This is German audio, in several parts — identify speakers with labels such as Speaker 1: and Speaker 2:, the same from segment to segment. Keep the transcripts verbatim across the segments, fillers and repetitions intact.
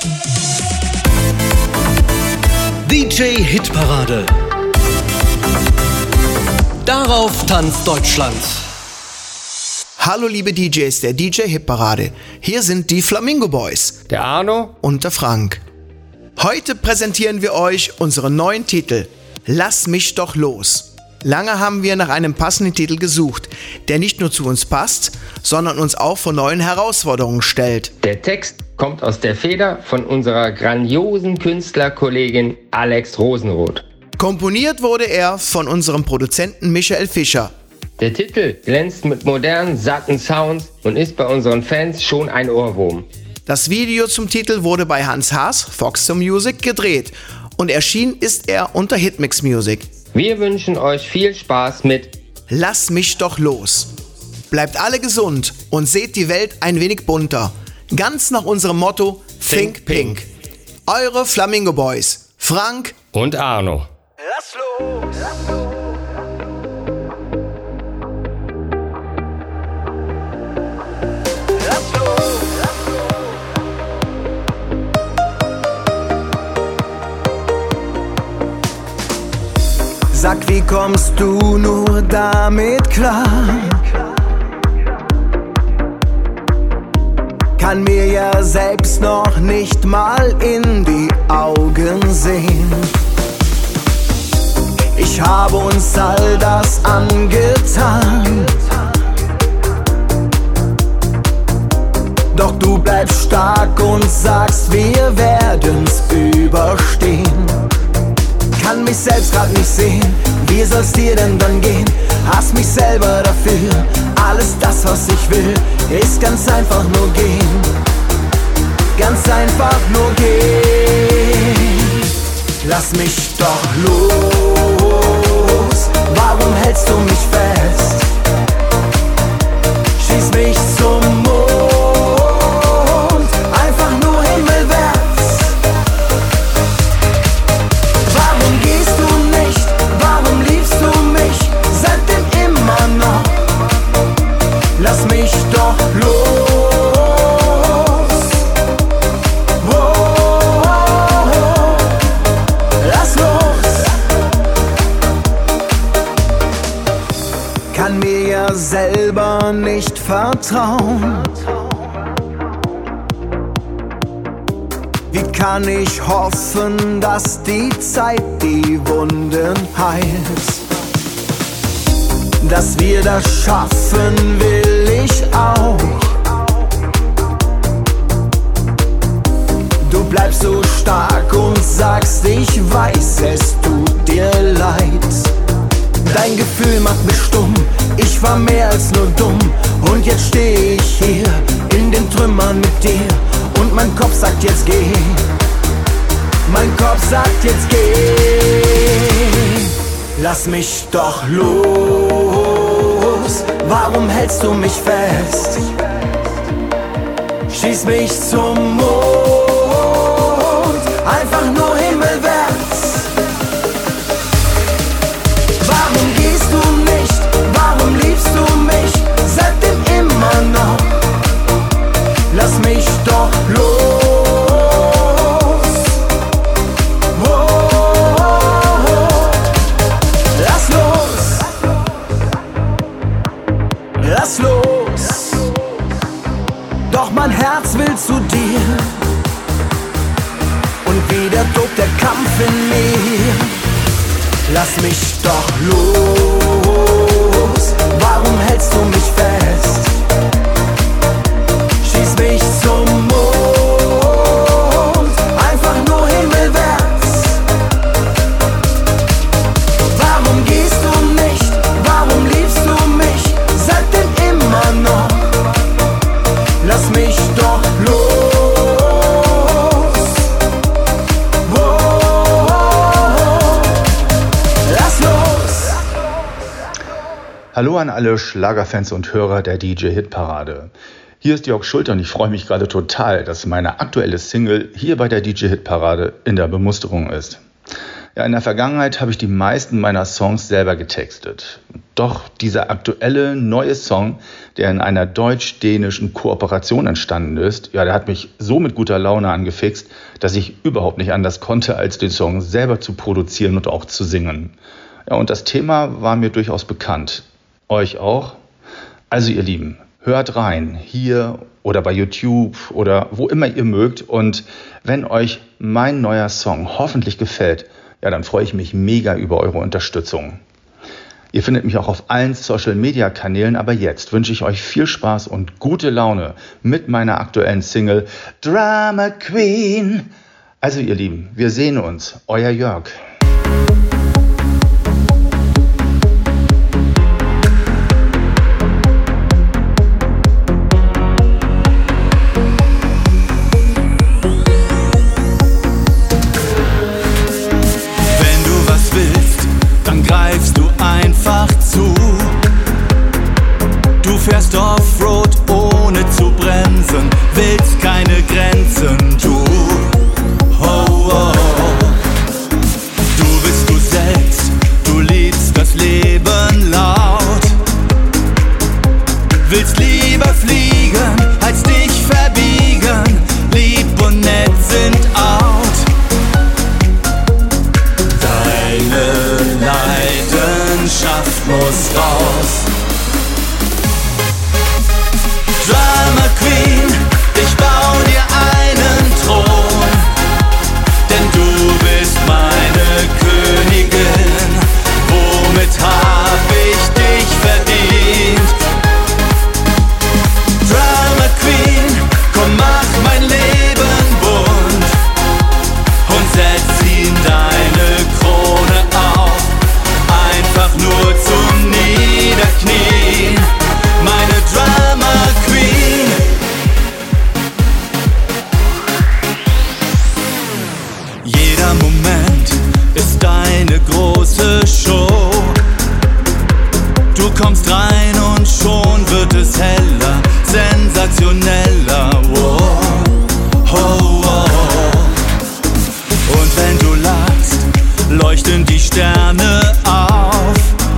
Speaker 1: D J Hitparade. Darauf tanzt Deutschland.
Speaker 2: Hallo liebe D Js der D J Hitparade. Hier sind die Flamingo Boys.
Speaker 3: Der Arno
Speaker 2: und der Frank. Heute präsentieren wir euch unseren neuen Titel Lass mich doch los. Lange haben wir nach einem passenden Titel gesucht, der nicht nur zu uns passt, sondern uns auch vor neuen Herausforderungen stellt.
Speaker 3: Der Text kommt aus der Feder von unserer grandiosen Künstlerkollegin Alex Rosenroth.
Speaker 2: Komponiert wurde er von unserem Produzenten Michael Fischer.
Speaker 3: Der Titel glänzt mit modernen, satten Sounds und ist bei unseren Fans schon ein Ohrwurm.
Speaker 2: Das Video zum Titel wurde bei Hans Haas, Fox Music, gedreht und erschienen ist er unter Hitmix Music.
Speaker 3: Wir wünschen euch viel Spaß mit
Speaker 2: Lass mich doch los. Bleibt alle gesund und seht die Welt ein wenig bunter. Ganz nach unserem Motto Think, Think Pink. Pink. Eure Flamingo Boys, Frank
Speaker 3: und Arno.
Speaker 2: Lass los! Lass los. Sag, wie kommst du nur damit klar? Kann mir ja selbst noch nicht mal in die Augen sehen. Ich habe uns all das angetan, doch du bleibst stark und sagst, wir werden's überstehen. Kann mich selbst grad nicht sehen, wie soll's dir denn dann gehen? Hass mich selber dafür, alles das, was ich will, ist ganz einfach nur gehen. Ganz einfach nur gehen. Lass mich doch los, warum hältst du mich fest? Schieß mich zum Mond, einfach nur himmelwärts. Warum gehst du nicht, warum liebst du mich, seitdem immer noch? Lass mich doch los. Kann mir ja selber nicht vertrauen. Wie kann ich hoffen, dass die Zeit die Wunden heilt? Dass wir das schaffen, will ich auch. Du bleibst so stark und sagst, ich weiß, es tut dir leid. Dein Gefühl macht mich stumm, ich war mehr als nur dumm. Und jetzt steh ich hier in den Trümmern mit dir. Und mein Kopf sagt jetzt geh, mein Kopf sagt jetzt geh. Lass mich doch los, warum hältst du mich fest? Schieß mich zum Mond, einfach nur himmelwärts. Warum gehst du nicht, warum liebst du mich, seitdem immer noch? Lass mich doch los. Oh, lass los. Lass los. Doch mein Herz will zu dir. Und wieder tobt der Kampf in mir. Lass mich doch los. Warum hältst du mich fest? Schieß mich zum Mond, einfach nur himmelwärts. Warum gehst du nicht, warum liebst du mich, seitdem immer noch? Lass mich doch los. Oh, lass los.
Speaker 4: Hallo an alle Schlagerfans und Hörer der D J Hitparade. Hier ist Jörg Schulter und ich freue mich gerade total, dass meine aktuelle Single hier bei der D J Hitparade in der Bemusterung ist. Ja, in der Vergangenheit habe ich die meisten meiner Songs selber getextet. Doch dieser aktuelle neue Song, der in einer deutsch-dänischen Kooperation entstanden ist, ja, der hat mich so mit guter Laune angefixt, dass ich überhaupt nicht anders konnte, als den Song selber zu produzieren und auch zu singen. Ja, und das Thema war mir durchaus bekannt. Euch auch? Also ihr Lieben, hört rein, hier oder bei YouTube oder wo immer ihr mögt. Und wenn euch mein neuer Song hoffentlich gefällt, ja, dann freue ich mich mega über eure Unterstützung. Ihr findet mich auch auf allen Social-Media-Kanälen, aber jetzt wünsche ich euch viel Spaß und gute Laune mit meiner aktuellen Single Drama Queen. Also ihr Lieben, wir sehen uns. Euer Jörg.
Speaker 2: Fährst Offroad ohne zu bremsen, willst keine Grenzen, du. Oh, oh. Du bist du selbst, du liebst das Leben laut. Willst lieber fliegen, als dich verbiegen, lieb und nett sind out. Deine Leidenschaft muss raus. Drama Queen, ich bau dir einen Thron, denn du bist meine Königin. Womit hab ich dich verdient? Drama Queen, komm, mach mein Leben bunt und setz ihm deine Krone auf, einfach nur zum Niederknien. Meine Drama Queen. Jeder Moment ist eine große Show. Du kommst rein und schon wird es heller, sensationeller. Wow. Oh, oh. Und wenn du lachst, leuchten die Sterne auf.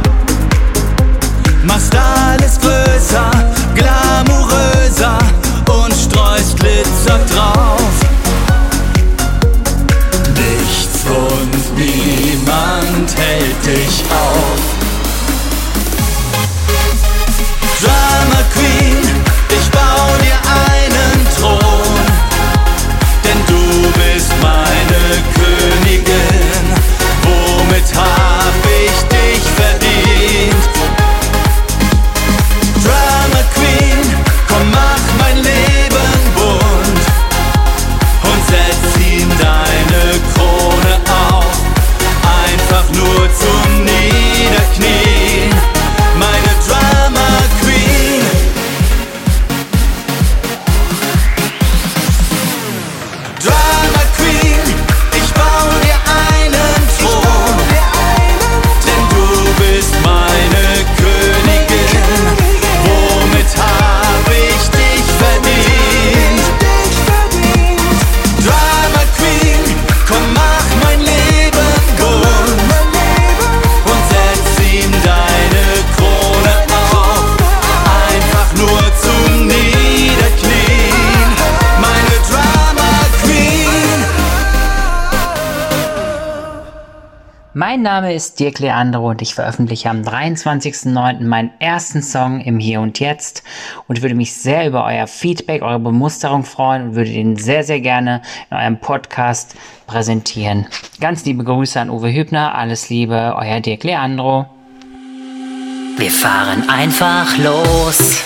Speaker 2: Machst alles größer, glamouröser und streust Glitzer drauf. Nichts und niemand hält dich auf. Drama Queen, ich bau dir einen Thron, denn du bist meine Königin. Womit hab ich dich verdient? Drama Queen, komm, mach mein Leben bunt und setz ihm deine Krone auf, einfach nur zum Niederknien. Meine Drama Queen. Drama Queen, ich bau dir einen Thron, denn du bist meine Königin. Womit hab ich dich verdient? Drama Queen, komm, mach mein Leben bunt und setz ihm deine Krone auf, einfach nur zum Niederknien. Meine Drama Queen.
Speaker 5: Mein Name ist Dirk Leandro und ich veröffentliche am dreiundzwanzigsten neunten meinen ersten Song im Hier und Jetzt und würde mich sehr über euer Feedback, eure Bemusterung freuen und würde den sehr, sehr gerne in eurem Podcast präsentieren. Ganz liebe Grüße an Uwe Hübner, alles Liebe, euer Dirk Leandro.
Speaker 6: Wir fahren einfach los,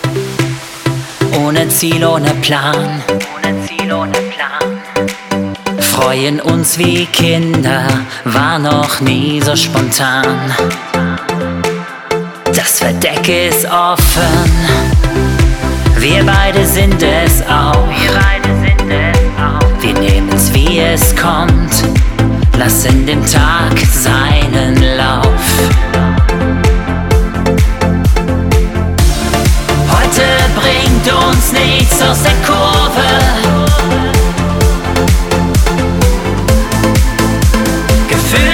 Speaker 6: ohne Ziel, ohne Plan, ohne Ziel, ohne Plan. Freuen uns wie Kinder, war noch nie so spontan. Das Verdeck ist offen, wir beide sind es auch. Wir nehmen's wie es kommt, lassen dem Tag seinen Lauf. Heute bringt uns nichts aus der Kurve. Gefühl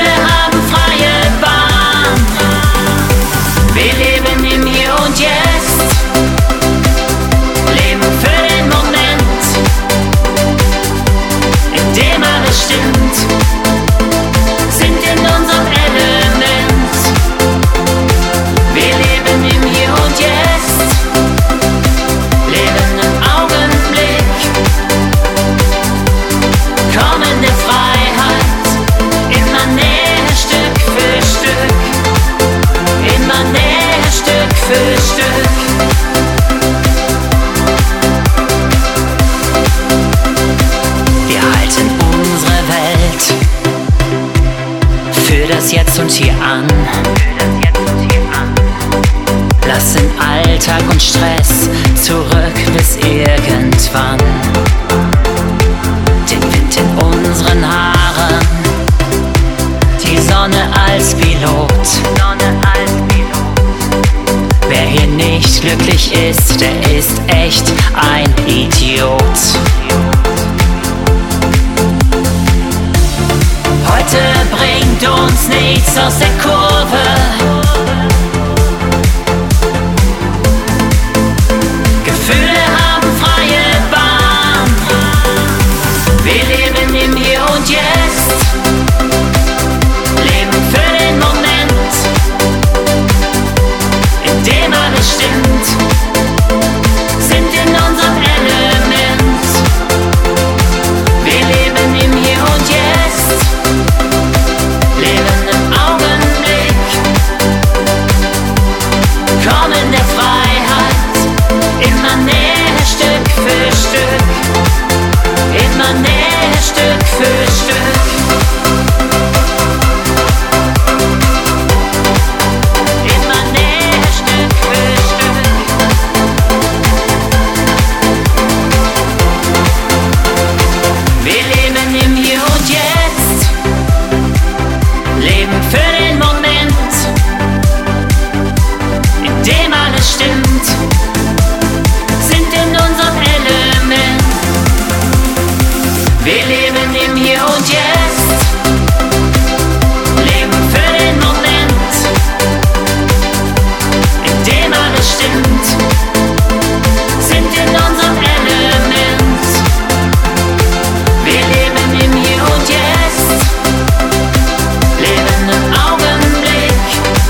Speaker 6: das Jetzt und Hier an. Lassen Alltag und Stress zurück bis irgendwann. Den Wind in unseren Haaren, die Sonne als Pilot. Wer hier nicht glücklich ist, der ist echt ein Idiot. Heute bringt uns nichts aus der Kurve. Gefühle haben freie Bahn. Wir leben im Hier und Jetzt. Leben für den Moment, in dem alles stimmt. Sind in unserem Element. Wir leben im Hier und Jetzt. Leben im Augenblick. Kommen der Freiheit immer näher, Stück für Stück. Immer näher, Stück für Stück. Immer näher, Stück für Stück. Wir leben im Hier und Jetzt. Leben für den Moment, in dem alles stimmt. Sind in unserem Element. Wir leben im Hier und Jetzt. Leben für den Moment, in dem alles stimmt. Sind in unserem Element. Wir leben im Hier und Jetzt. Leben im Augenblick.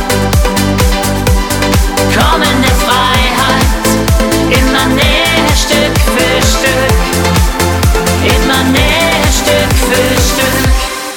Speaker 6: Kommen der Freiheit immer näher, Stück für Stück. Immer näher, Stück für Stück.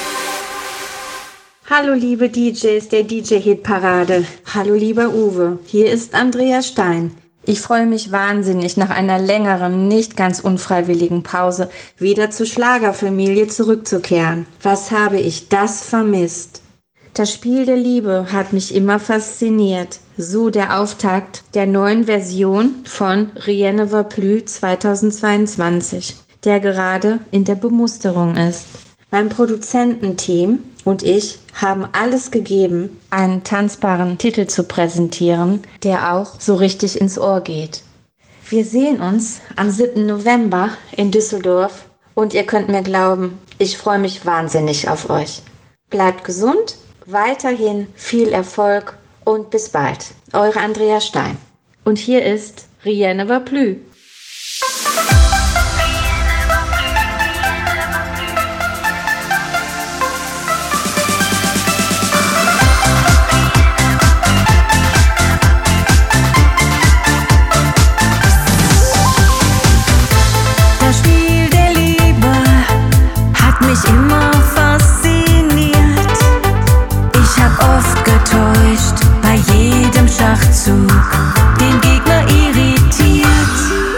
Speaker 7: Hallo liebe D Js der D J-Hitparade. Hallo lieber Uwe, hier ist Andrea Stein. Ich freue mich wahnsinnig, nach einer längeren, nicht ganz unfreiwilligen Pause wieder zur Schlagerfamilie zurückzukehren. Was habe ich das vermisst? Das Spiel der Liebe hat mich immer fasziniert. So der Auftakt der neuen Version von Rien ne va plus zweitausendzweiundzwanzig, der gerade in der Bemusterung ist. Mein Produzententeam und ich haben alles gegeben, einen tanzbaren Titel zu präsentieren, der auch so richtig ins Ohr geht. Wir sehen uns am siebten November in Düsseldorf und ihr könnt mir glauben, ich freue mich wahnsinnig auf euch. Bleibt gesund, weiterhin viel Erfolg und bis bald. Eure Andrea Stein. Und hier ist Rien ne va plus.
Speaker 8: Das Spiel der Liebe hat mich immer fasziniert. Ich hab oft getäuscht, bei jedem Schachzug den Gegner irritiert.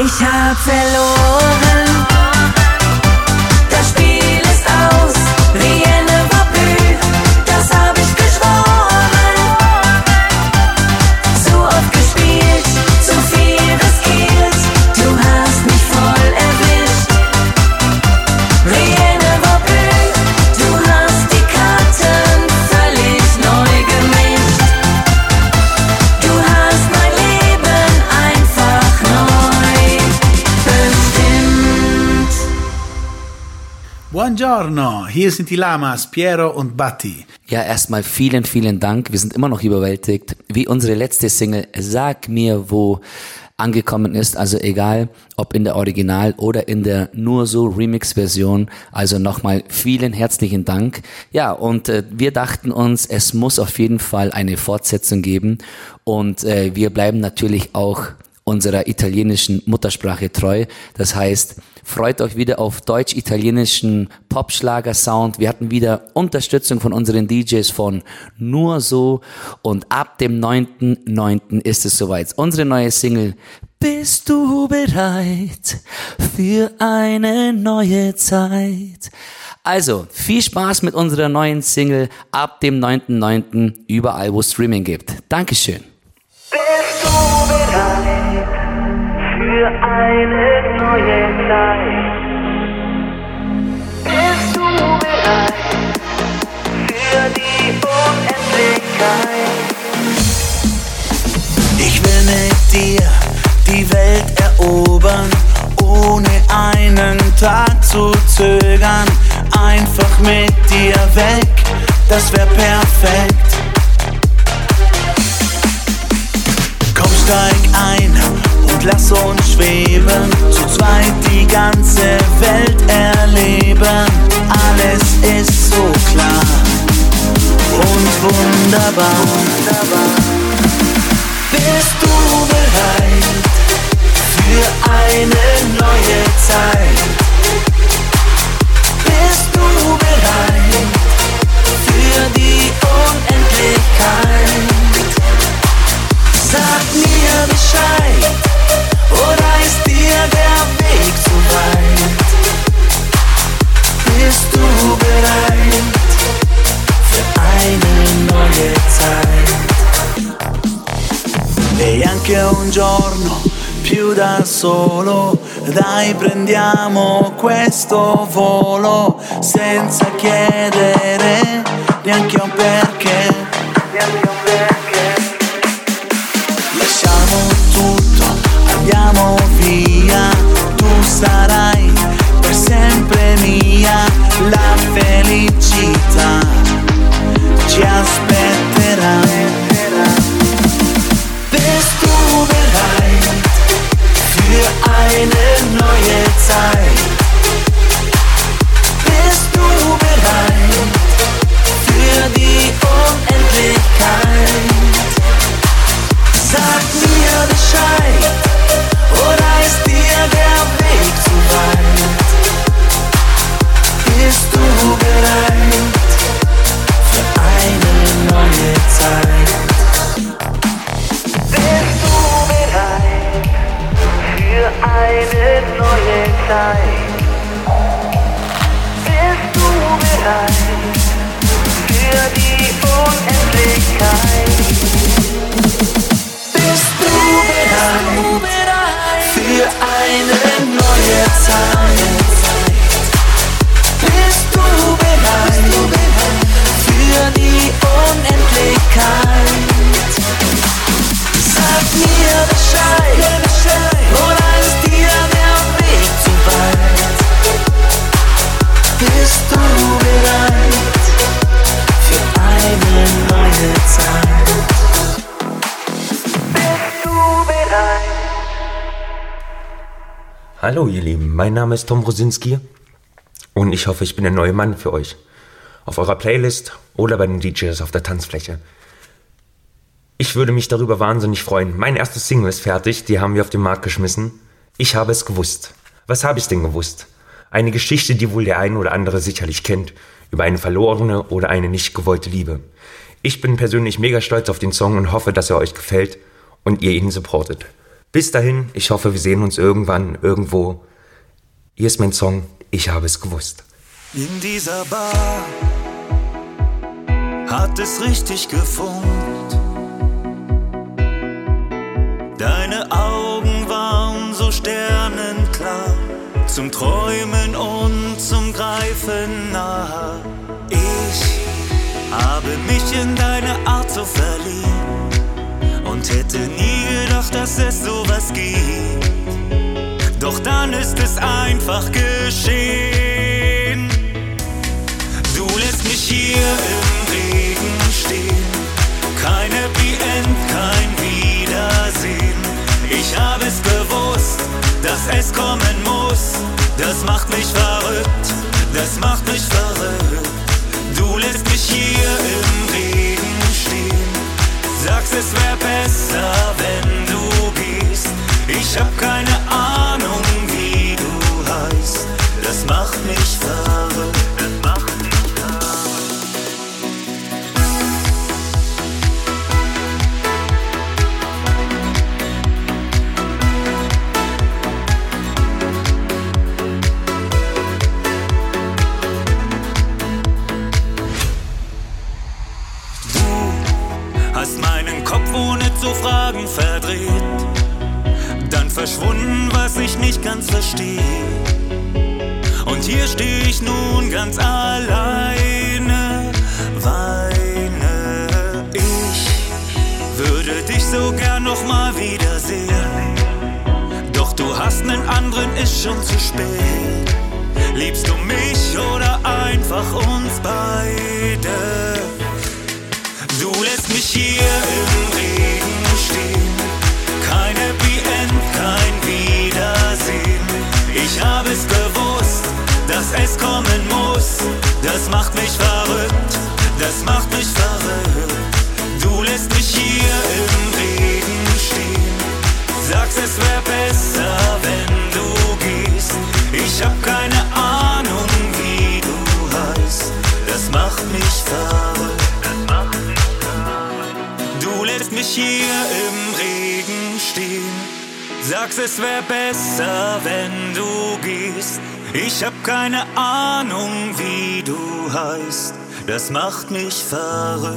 Speaker 8: Ich hab verloren. Das Spiel ist aus, rien ne va plus. Das hab ich geschworen. Zu oft gespielt, zu viel riskiert. Du hast mich voll erwischt. Rien ne va plus. Du hast die Karten völlig neu gemischt. Du hast mein Leben einfach neu bestimmt.
Speaker 9: Buongiorno, hier sind die Lamas, Piero und Batti.
Speaker 10: Ja, erstmal vielen, vielen Dank. Wir sind immer noch überwältigt, wie unsere letzte Single Sag mir wo angekommen ist. Also egal, ob in der Original oder in der nur so Remix-Version. Also nochmal vielen herzlichen Dank. Ja, und äh, wir dachten uns, es muss auf jeden Fall eine Fortsetzung geben. Und äh, wir bleiben natürlich auch unserer italienischen Muttersprache treu. Das heißt, freut euch wieder auf deutsch-italienischen Popschlager-Sound. Wir hatten wieder Unterstützung von unseren D Js von Nur so und ab dem neunten neunten ist es soweit. Unsere neue Single Bist du bereit für eine neue Zeit? Also, viel Spaß mit unserer neuen Single ab dem neunten neunten überall, wo es Streaming gibt. Dankeschön.
Speaker 8: Bist du bereit für eine neue Zeit? Bist du bereit für die Unendlichkeit?
Speaker 2: Ich will mit dir die Welt erobern, ohne einen Tag zu zögern. Einfach mit dir weg, das wär perfekt. Komm, steig ein und lass uns schweben, zu zweit die ganze Welt erleben. Alles ist so klar und wunderbar. Bist du bereit für eine neue Zeit? Bist du bereit für die Unendlichkeit? Sag mir Bescheid, oder ist dir der Weg zu weit? Bist du bereit für eine neue Zeit? Neanche un giorno più da solo, dai prendiamo questo volo, senza chiedere neanche un perché, neanche un perché. Lasciamo tutto, andiamo via, tu sarai per sempre mia, la felicità ci aspetterà. Bist du bereit für eine neue Zeit? Bist du bereit für die Unendlichkeit? Sag mir Bescheid, oder ist dir der Weg zu weit? Bist du bereit für eine neue Zeit? Bist du bereit für eine neue Zeit? Bist du bereit für die Unendlichkeit? Bist du bereit für eine neue Zeit? Bist du bereit für die Unendlichkeit? Sag mir Bescheid, oder ist dir der Weg zu weit? Bist du bereit für eine neue Zeit? Bist du bereit?
Speaker 11: Hallo ihr Lieben, mein Name ist Tom Rosinski und ich hoffe, ich bin der neue Mann für euch. Auf eurer Playlist oder bei den D Js auf der Tanzfläche. Ich würde mich darüber wahnsinnig freuen. Mein erstes Single ist fertig, die haben wir auf den Markt geschmissen. Ich habe es gewusst. Was habe ich denn gewusst? Eine Geschichte, die wohl der ein oder andere sicherlich kennt, über eine verlorene oder eine nicht gewollte Liebe. Ich bin persönlich mega stolz auf den Song und hoffe, dass er euch gefällt und ihr ihn supportet. Bis dahin, ich hoffe, wir sehen uns irgendwann, irgendwo. Hier ist mein Song, ich habe es gewusst.
Speaker 12: In dieser Bar hat es richtig gefunkt. Deine Augen waren so sternenklar, zum Träumen und zum Greifen nah. Ich habe mich in deine Art so verliebt und hätte nie gedacht, dass es sowas gibt. Doch dann ist es einfach geschehen. Du lässt mich hier im Regen stehen, kein Happy End, kein Wiedersehen. Ich habe es gewusst, dass es kommen muss. Das macht mich verrückt, das macht mich verrückt. Du lässt mich hier im Regen stehen, sagst, es wär besser, wenn du gehst. Ich hab keine Ahnung, wie du heißt. Das macht mich verrückt, das macht mich hast meinen Kopf ohne zu fragen verdreht, dann verschwunden, was ich nicht ganz verstehe. Und hier steh ich nun ganz alleine, weine. Ich würde dich so gern noch mal wiedersehen, doch du hast nen anderen, ist schon zu spät. Liebst du mich oder einfach uns beide? Du lässt mich hier im Regen stehen, kein Happy End, kein Wiedersehen. Ich habe es gewusst, dass es kommen muss. Das macht mich verrückt, das macht mich verrückt. Du lässt mich hier im Regen stehen, sagst, es wär besser, wenn du gehst. Ich hab keine Ahnung, wie du heißt. Das macht mich verrückt. Du lässt mich hier im Regen stehen, sagst, es wär besser, wenn du gehst. Ich hab keine Ahnung, wie du heißt. Das macht mich verrückt.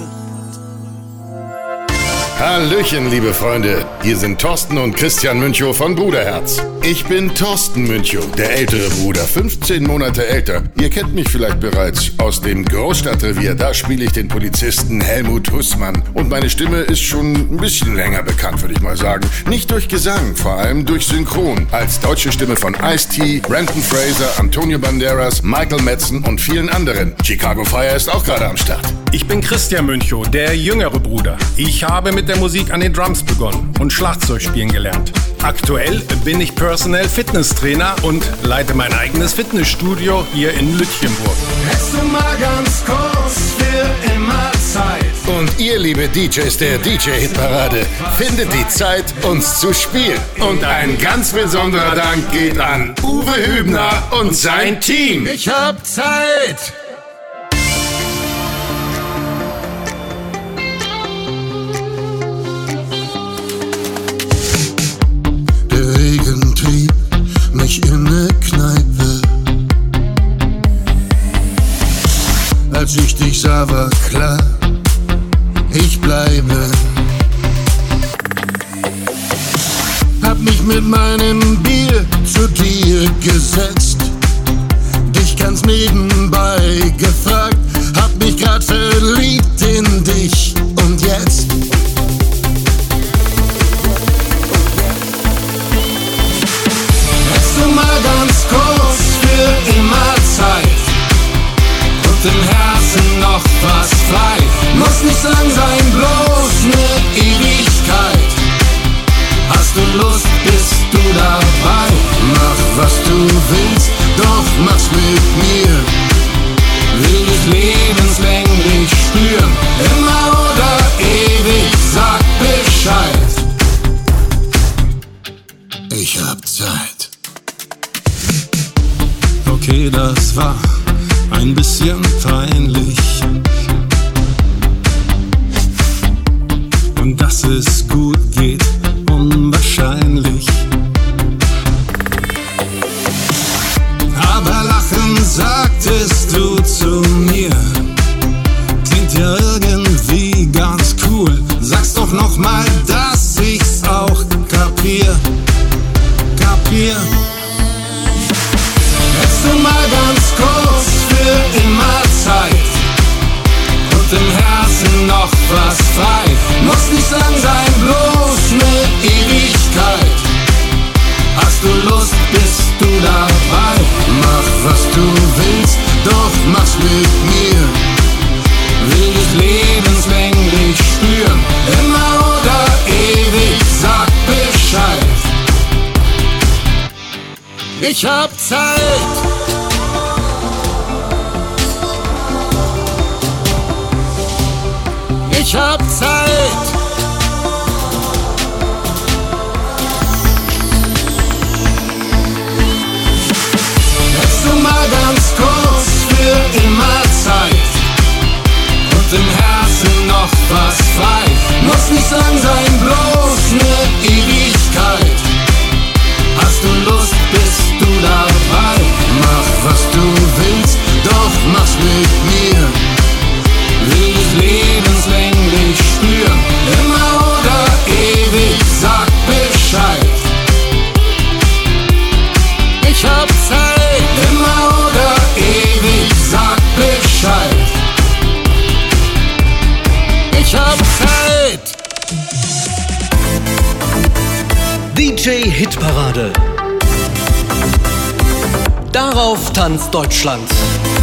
Speaker 13: Hallöchen, liebe Freunde. Hier sind Thorsten und Christian Münchow von Bruderherz. Ich bin Thorsten Münchow, der ältere Bruder, fünfzehn Monate älter. Ihr kennt mich vielleicht bereits aus dem Großstadtrevier. Da spiele ich den Polizisten Helmut Hussmann. Und meine Stimme ist schon ein bisschen länger bekannt, würde ich mal sagen. Nicht durch Gesang, vor allem durch Synchron. Als deutsche Stimme von Ice-T, Brendan Fraser, Antonio Banderas, Michael Madsen und vielen anderen. Chicago Fire ist auch gerade am Start.
Speaker 14: Ich bin Christian Münchow, der jüngere Bruder. Ich habe mit der Musik an den Drums begonnen und Schlagzeug spielen gelernt. Aktuell bin ich Personal Fitness Trainer und leite mein eigenes Fitnessstudio hier in Lütchenburg.
Speaker 2: Hättest du mal ganz kurz für immer Zeit.
Speaker 13: Und ihr, liebe D Js der D J-Hitparade, findet die Zeit, uns zu spielen. Und ein ganz besonderer Dank geht an Uwe Hübner und sein Team.
Speaker 2: Ich hab Zeit.
Speaker 15: Der Regen trieb mich in ne Kneipe. Als ich dich sah, war klar, ich bleibe. Hab mich mit meinem Bier zu dir gesetzt, dich ganz nebenbei gefragt, hab mich grad verliebt in dich und jetzt. Hättest du mal ganz kurz für immer Zeit und im Herzen noch was frei. Muss nicht lang sein, bloß ne Ewigkeit. Hast du Lust, bist du dabei. Mach was du willst, doch mach's mit mir. Will dich lebenslänglich spüren, immer oder ewig, sag Bescheid. Ich hab Zeit. Okay, das war ein bisschen peinlich. Und dass es gut geht unwahrscheinlich. Aber lachen sagtest du zu mir, klingt ja irgendwie ganz cool. Sag's doch noch mal, dass ich's auch kapier, kapier. Hättest du mal ganz kurz für immer Zeit und im Herzen noch was frei. Muss nicht lang sein, bloß ne Ewigkeit. Hast du Lust, bist du dabei. Mach was du willst, doch mach's mit mir. Will dich lebenslänglich spüren, immer oder ewig, sag Bescheid. Ich hab Zeit. Ich hab Zeit. Hättest du mal ganz kurz für immer Zeit und im Herzen noch was frei. Muss nicht lang sein, bloß ne Ewigkeit. Hast du Lust, bist du dabei. Mach was du willst, doch mach's mit mir. Will dich lebenslänglich spüren, immer oder ewig, sag Bescheid. Ich hab Zeit, immer oder ewig, sag Bescheid. Ich hab Zeit.
Speaker 1: D J Hitparade. Darauf tanzt Deutschland.